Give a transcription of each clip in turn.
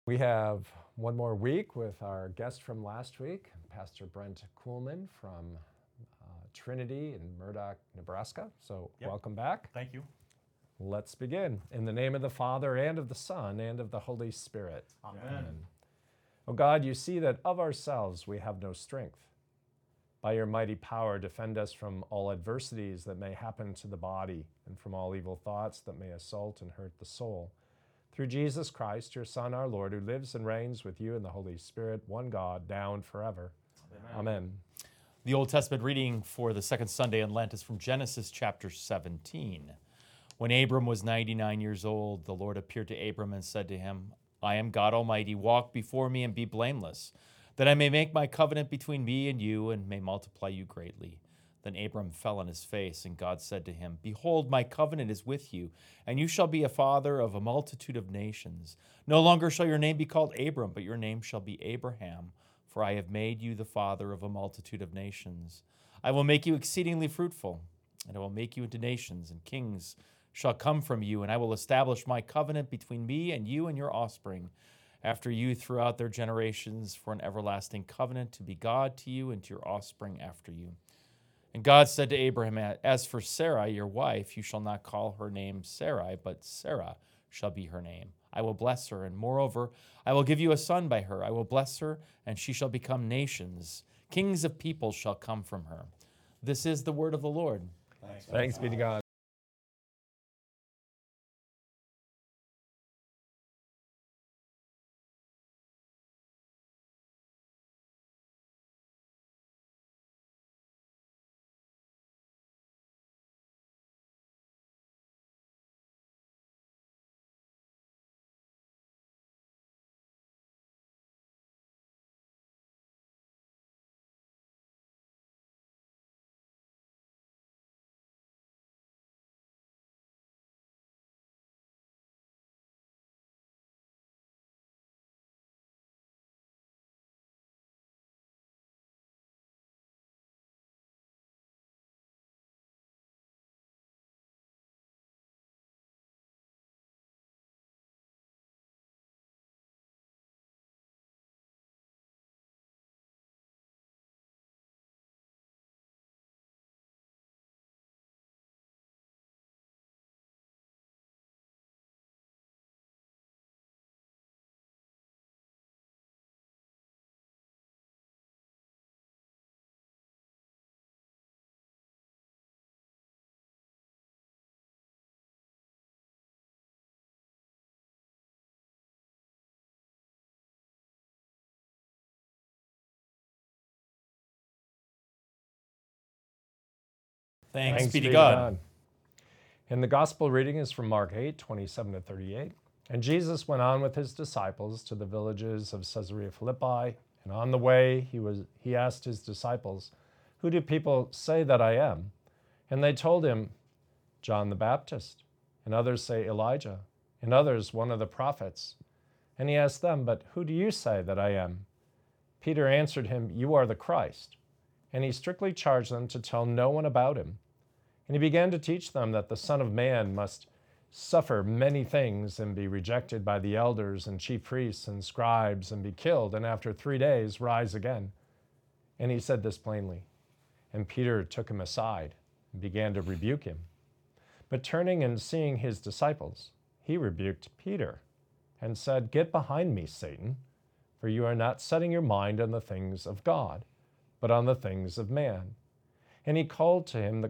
We have one more week with our guest from last week, Pastor Brent Kuhlman from Trinity in Murdoch, Nebraska. So welcome back. Thank you. Let's begin. In the name of the Father, and of the Son, and of the Holy Spirit. Amen. O God, you see that of ourselves we have no strength. By your mighty power, defend us from all adversities that may happen to the body, and from all evil thoughts that may assault and hurt the soul. Through Jesus Christ, your Son, our Lord, who lives and reigns with you in the Holy Spirit, one God, now and forever. Amen. The Old Testament reading for the second Sunday in Lent is from Genesis chapter 17. When Abram was 99 years old, the Lord appeared to Abram and said to him, I am God Almighty. Walk before me and be blameless, that I may make my covenant between me and you and may multiply you greatly. Then Abram fell on his face, and God said to him, Behold, my covenant is with you, and you shall be a father of a multitude of nations. No longer shall your name be called Abram, but your name shall be Abraham, for I have made you the father of a multitude of nations. I will make you exceedingly fruitful, and I will make you into nations, and kings shall come from you, and I will establish my covenant between me and you and your offspring after you throughout their generations for an everlasting covenant to be God to you and to your offspring after you. And God said to Abraham, As for Sarai, your wife, you shall not call her name Sarai, but Sarah shall be her name. I will bless her, and moreover, I will give you a son by her. I will bless her, and she shall become nations. Kings of peoples shall come from her. This is the word of the Lord. Thanks be to God. Thanks be to God. And the gospel reading is from Mark 8, 27 to 38. And Jesus went on with his disciples to the villages of Caesarea Philippi, and on the way he asked his disciples, Who do people say that I am? And they told him, John the Baptist, and others say Elijah, and others one of the prophets. And he asked them, But who do you say that I am? Peter answered him, You are the Christ. And he strictly charged them to tell no one about him. And he began to teach them that the Son of Man must suffer many things and be rejected by the elders and chief priests and scribes and be killed, and after 3 days rise again. And he said this plainly. And Peter took him aside and began to rebuke him. But turning and seeing his disciples, he rebuked Peter and said, Get behind me, Satan, for you are not setting your mind on the things of God, but on the things of man. And he called to him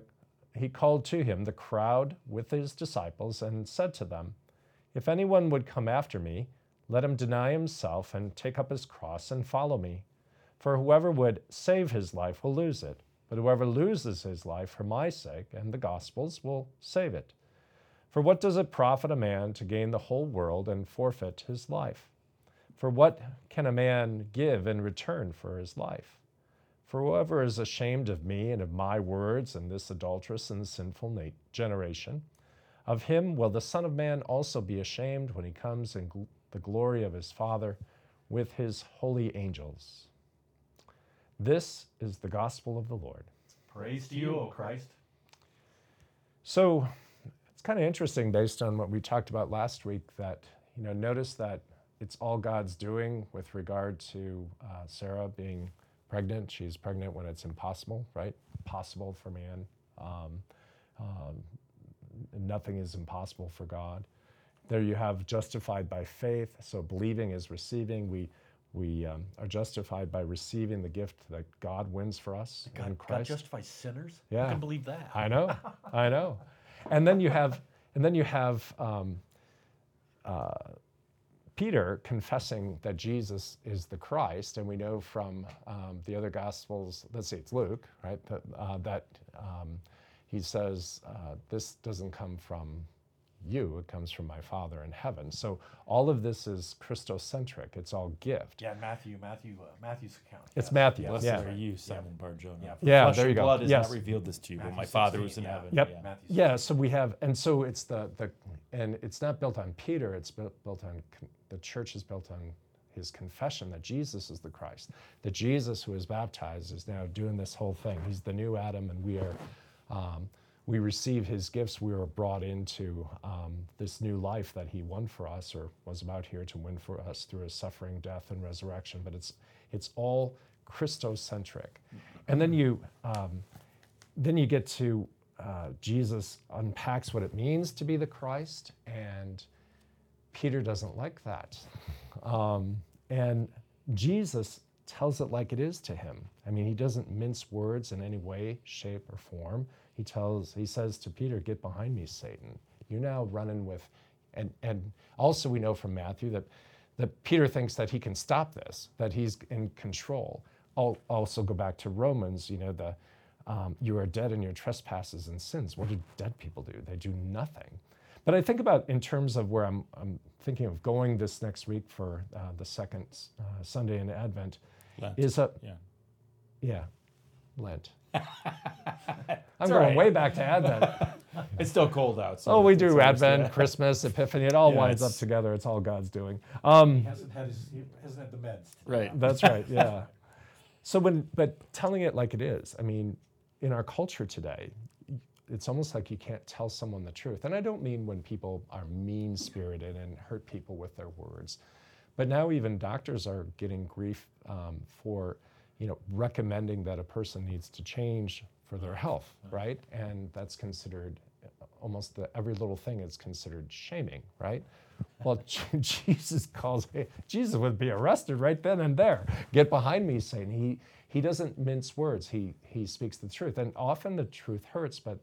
the crowd with his disciples and said to them, If anyone would come after me, let him deny himself and take up his cross and follow me. For whoever would save his life will lose it, but whoever loses his life for my sake and the gospel's will save it. For what does it profit a man to gain the whole world and forfeit his life? For what can a man give in return for his life? For whoever is ashamed of me and of my words in this adulterous and sinful generation, of him will the Son of Man also be ashamed when he comes in the glory of his Father with his holy angels. This is the gospel of the Lord. Praise to you, O Christ. So it's kind of interesting based on what we talked about last week that, notice that it's all God's doing with regard to Sarah being pregnant. She's pregnant when it's impossible, right? Possible for man. Nothing is impossible for God. There you have justified by faith. So believing is receiving. We are justified by receiving the gift that God wins for us in God Christ. justifies sinners? Yeah. I can believe that. I know, I know. And then you have Peter confessing that Jesus is the Christ, and we know from the other Gospels. Let's see, it's Luke, right? That he says, "This doesn't come from you; it comes from my Father in heaven." So all of this is Christocentric. It's all gift. Yeah, Matthew's account. It's yes. Matthew. Yes. Blessed Yeah. are you, Simon Bar-Jonah. Yeah. Yeah, Flesh there you and go. blood has Yes. not revealed this to you, but Matthew my Father 16, who's in yeah. heaven. Yep. Yeah. Matthew Yeah, so we have, and so it's and it's not built on Peter, it's built on, the church is built on his confession that Jesus is the Christ, that Jesus who is baptized is now doing this whole thing. He's the new Adam, and we receive his gifts. We are brought into this new life that he won for us, or was about here to win for us through his suffering, death, and resurrection. But it's all Christocentric. And then you get to Jesus unpacks what it means to be the Christ, and Peter doesn't like that. And Jesus tells it like it is to him. I mean, he doesn't mince words in any way, shape, or form. He says to Peter, "Get behind me, Satan. You're now running with," and also we know from Matthew that Peter thinks that he can stop this, that he's in control. I'll also go back to Romans, you are dead in your trespasses and sins. What do dead people do? They do nothing. But I think about in terms of where I'm thinking of going this next week for the second Sunday in Advent, Lent. Yeah, Lent. I'm all going right. way back to Advent. It's still cold out. So Oh, we it's do Advent, understood. Christmas, Epiphany. It all Yeah, winds up it's- together. It's all God's doing. He hasn't had the meds. Right. That's right. Yeah. So but telling it like it is. I mean, in our culture today, it's almost like you can't tell someone the truth. And I don't mean when people are mean-spirited and hurt people with their words, but now even doctors are getting grief for, recommending that a person needs to change for their health, right? And that's considered almost every little thing is considered shaming, right? Well, Jesus would be arrested right then and there. Get behind me, Satan. He doesn't mince words. He speaks the truth, and often the truth hurts. But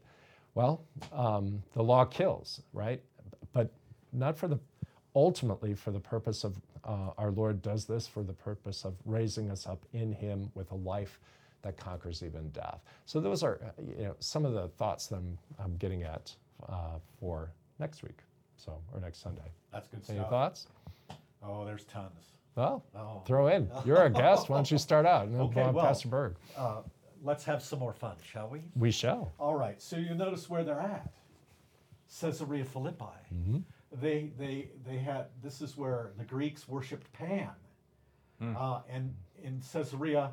the law kills, right? But not ultimately for the purpose of our Lord does this for the purpose of raising us up in Him with a life that conquers even death. So those are some of the thoughts that I'm getting at for next week, or next Sunday. That's good Any stuff. thoughts? Oh, there's tons. Well, Oh. throw in. You're a guest. Why don't you start out? And then Okay, well- Pastor Berg. Let's have some more fun, shall we? We shall. All right, so you notice where they're at. Caesarea Philippi. Mm-hmm. They had, this is where the Greeks worshipped Pan. And in Caesarea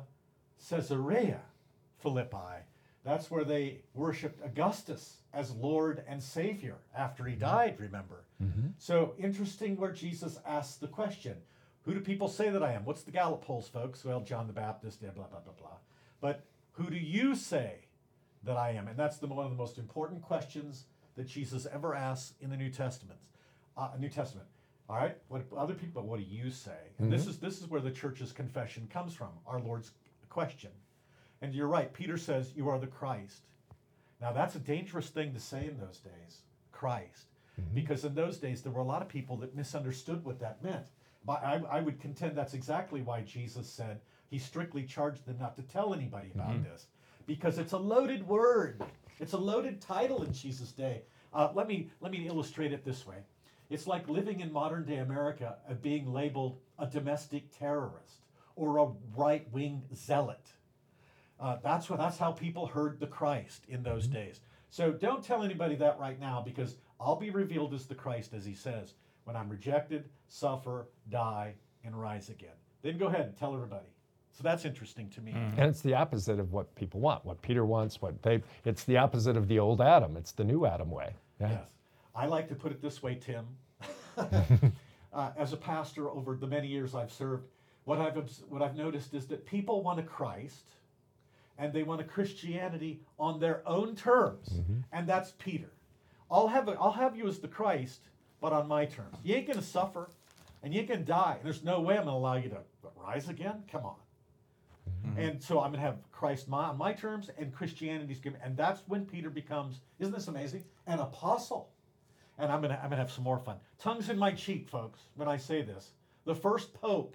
Philippi, that's where they worshipped Augustus as Lord and Savior after he died, remember? Mm-hmm. So interesting where Jesus asks the question, who do people say that I am? What's the Gallup polls, folks? Well, John the Baptist, blah, blah, blah, blah. But who do you say that I am? And that's one of the most important questions that Jesus ever asks in the New Testament. All right, what other people? What do you say? And this is where the church's confession comes from. Our Lord's question. And you're right. Peter says, "You are the Christ." Now that's a dangerous thing to say in those days, Christ, because in those days there were a lot of people that misunderstood what that meant. But I would contend that's exactly why Jesus said he strictly charged them not to tell anybody about this, because it's a loaded word. It's a loaded title in Jesus' day. Let me illustrate it this way. It's like living in modern day America being labeled a domestic terrorist or a right-wing zealot. That's how people heard the Christ in those days. So don't tell anybody that right now, because I'll be revealed as the Christ, as he says, when I'm rejected, suffer, die, and rise again. Then go ahead and tell everybody. So that's interesting to me. And it's the opposite of what people want, what Peter wants, it's the opposite of the old Adam. It's the new Adam way. Yeah. Yes. I like to put it this way, Tim. as a pastor over the many years I've served, what I've noticed is that people want a Christ, and they want a Christianity on their own terms, and that's Peter. I'll have you as the Christ, but on my terms. You ain't gonna suffer, and you ain't gonna die. And there's no way I'm gonna allow you to rise again. Come on. And so I'm gonna have Christ on my terms, and Christianity's given, and that's when Peter becomes, isn't this amazing, an apostle. And I'm gonna have some more fun. Tongues in my cheek, folks, when I say this. The first pope,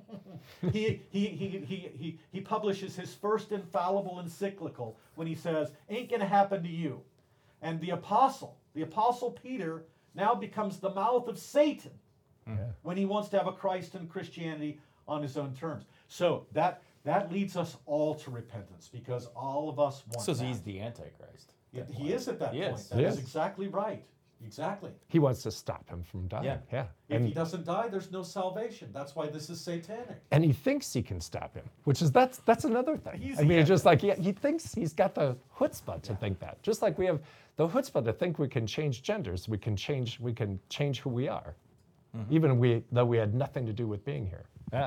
he publishes his first infallible encyclical when he says, "Ain't gonna happen to you." And the apostle Peter, now becomes the mouth of Satan when he wants to have a Christ and Christianity on his own terms. So that leads us all to repentance, because all of us want So that. he's the Antichrist. Yeah, he is at that He point. is. That He is is. exactly right. Exactly. He wants to stop him from dying. Yeah. Yeah. If And, he doesn't die, there's no salvation. That's why this is satanic. and he thinks he can stop him, which is that's another thing. He's I mean, the it's just like he thinks he's got the chutzpah to think that. Just like we have the chutzpah to think we can change genders, we can change who we are, even though we had nothing to do with being here. Yeah.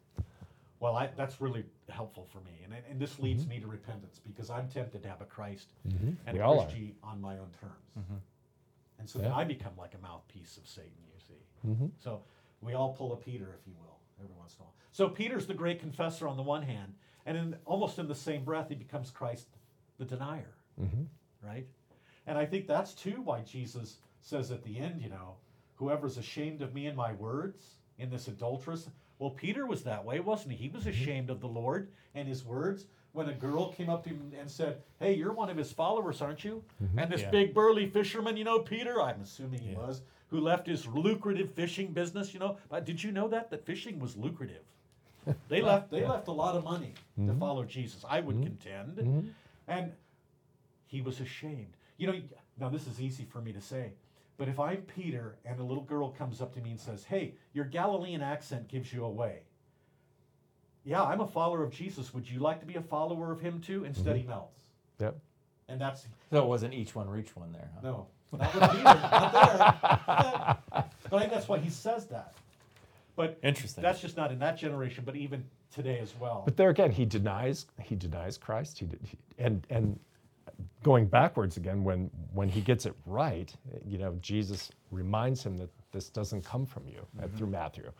Well, that's really helpful for me. And this leads me to repentance, because I'm tempted to have a Christ and We a all are. Christian on my own terms. And so then Yeah. I become like a mouthpiece of Satan, you see. So we all pull a Peter, if you will, every once in a while. So Peter's the great confessor on the one hand, and almost in the same breath, he becomes Christ the denier, right? And I think that's too why Jesus says at the end, whoever's ashamed of me and my words in this adulteress. Well, Peter was that way, wasn't he? He was ashamed of the Lord and his words. When a girl came up to him and said, "Hey, you're one of his followers, aren't you?" And this Yeah. big burly fisherman, Peter, I'm assuming he was, who left his lucrative fishing business, But did you know that fishing was lucrative? They left a lot of money to follow Jesus, I would contend. And he was ashamed. Now this is easy for me to say, but if I'm Peter and a little girl comes up to me and says, "Hey, your Galilean accent gives you away. Yeah, I'm a follower of Jesus. Would you like to be a follower of him too?" Instead, he melts. Yep. And that's, So it wasn't each one reach one there, huh? no, not with Peter, not there. But I think that's why he says that. But Interesting. that's just not in that generation, but even today as well. But there again, he denies Christ. And going backwards again, when he gets it right, Jesus reminds him that this doesn't come from you through Matthew,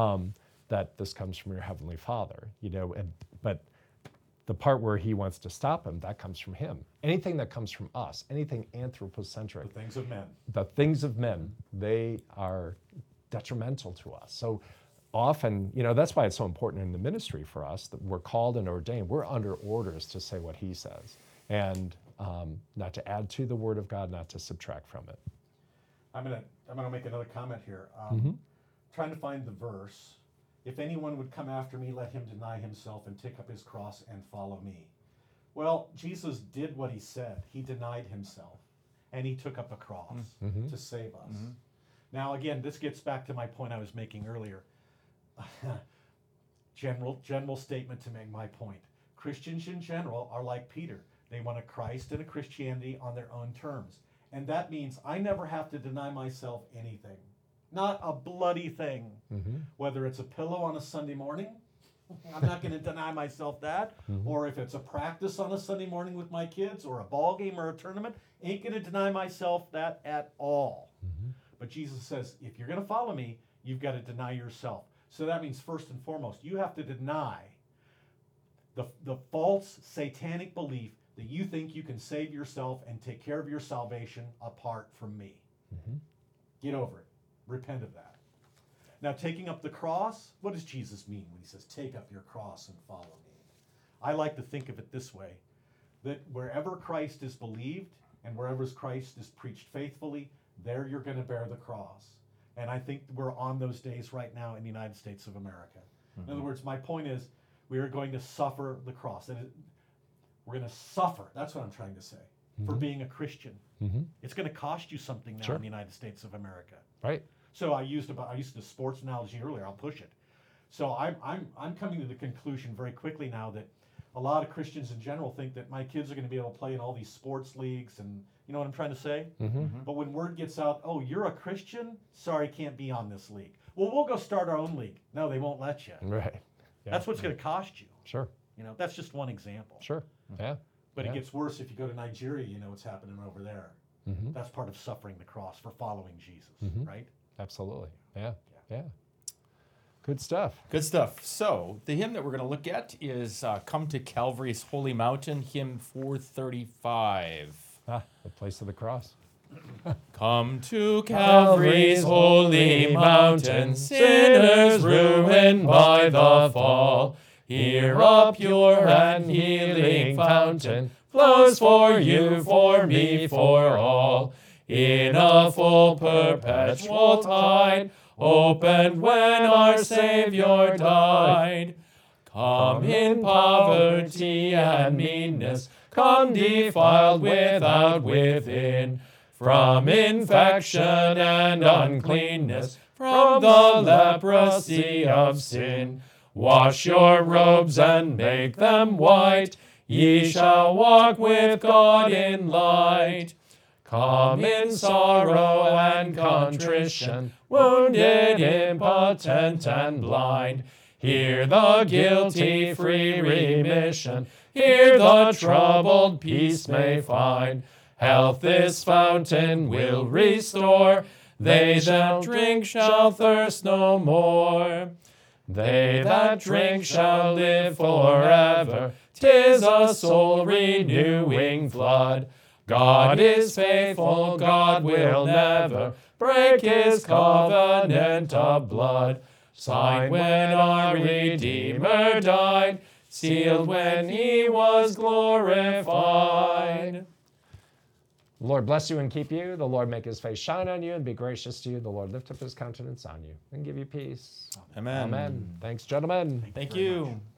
that this comes from your heavenly Father. But the part where he wants to stop him, that comes from him. Anything that comes from us, anything anthropocentric, The things of men. the things of men, they are detrimental to us. So often, that's why it's so important in the ministry for us that we're called and ordained. We're under orders to say what he says, and not to add to the Word of God, not to subtract from it. I'm gonna make another comment here. Trying to find the verse. If anyone would come after me, let him deny himself and take up his cross and follow me. Well, Jesus did what he said. He denied himself, and he took up a cross to save us. Now, again, this gets back to my point I was making earlier. General statement to make my point. Christians in general are like Peter. They want a Christ and a Christianity on their own terms. And that means I never have to deny myself anything. Not a bloody thing. Whether it's a pillow on a Sunday morning, I'm not going to deny myself that. Or if it's a practice on a Sunday morning with my kids, or a ball game or a tournament, ain't going to deny myself that at all. But Jesus says, if you're going to follow me, you've got to deny yourself. So that means first and foremost, you have to deny the false satanic belief that you think you can save yourself and take care of your salvation apart from me. Get over it. Repent of that. Now, taking up the cross, what does Jesus mean when he says, take up your cross and follow me? I like to think of it this way, that wherever Christ is believed and wherever Christ is preached faithfully, there you're going to bear the cross. And I think we're on those days right now in the United States of America. In other words, my point is, we are going to suffer the cross. We're going to suffer, that's what I'm trying to say, for being a Christian. It's going to cost you something now in the United States of America. Right? So I used the sports analogy earlier. I'll push it. So I'm coming to the conclusion very quickly now that a lot of Christians in general think that my kids are going to be able to play in all these sports leagues, and you know what I'm trying to say? But when word gets out, oh, you're a Christian? Sorry, can't be on this league. well, we'll go start our own league. No, they won't let you. Right. Yeah. That's what's going to cost you. Sure. That's just one example. Sure. Yeah. But Yeah. it gets worse if you go to Nigeria, you know what's happening over there. Mm-hmm. That's part of suffering the cross for following Jesus, right? Absolutely. Yeah. Yeah. Good stuff. Good stuff. So the hymn that we're going to look at is Come to Calvary's Holy Mountain, hymn 435. Ah, the place of the cross. Come to Calvary's holy mountain, sinners ruined by the fall. Here a pure and healing fountain flows for you, for me, for all. In a full perpetual tide, opened when our Savior died. Come in poverty and meanness, come defiled without, within, from infection and uncleanness, from the leprosy of sin. Wash your robes and make them white, ye shall walk with God in light. Come in sorrow and contrition, wounded, impotent, and blind. Hear the guilty free remission, here the troubled peace may find. Health this fountain will restore, they that drink shall thirst no more. They that drink shall live forever, 'tis a soul-renewing flood. God is faithful, God will never break his covenant of blood. Signed when our Redeemer died, sealed when he was glorified. The Lord bless you and keep you. The Lord make his face shine on you and be gracious to you. The Lord lift up his countenance on you and give you peace. Amen. Amen. Thanks, gentlemen. Thank very you. much.